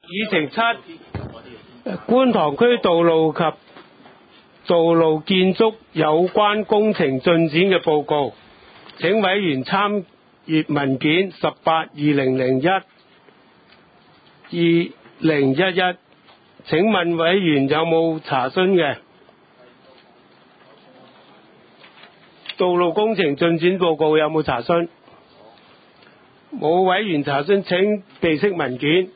議程七，觀塘區道路及道路建築有關工程進展嘅報告。請委員參閱文件18-2011。請問委員有冇查詢嘅？道路工程進展報告有冇查詢？冇委員查詢，請備悉文件。